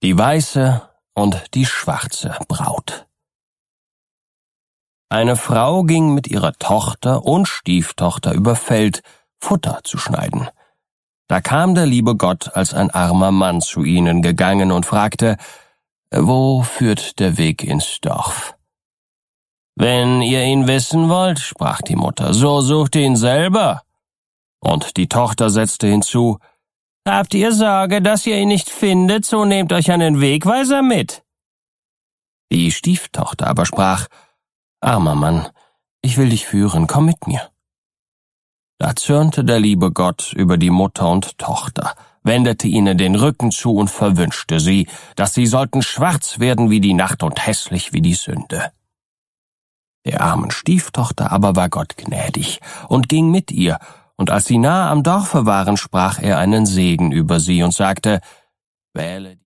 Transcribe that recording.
Die weiße und die schwarze Braut. Eine Frau ging mit ihrer Tochter und Stieftochter über Feld, Futter zu schneiden. Da kam der liebe Gott als ein armer Mann zu ihnen gegangen und fragte, »Wo führt der Weg ins Dorf?« »Wenn ihr ihn wissen wollt«, sprach die Mutter, »so sucht ihn selber.« Und die Tochter setzte hinzu, »Habt ihr Sorge, dass ihr ihn nicht findet, so nehmt euch einen Wegweiser mit.« Die Stieftochter aber sprach, »Armer Mann, ich will dich führen, komm mit mir.« Da zürnte der liebe Gott über die Mutter und Tochter, wendete ihnen den Rücken zu und verwünschte sie, dass sie sollten schwarz werden wie die Nacht und hässlich wie die Sünde. Der armen Stieftochter aber war Gott gnädig und ging mit ihr, und als sie nahe am Dorfe waren, sprach er einen Segen über sie und sagte, »Wähle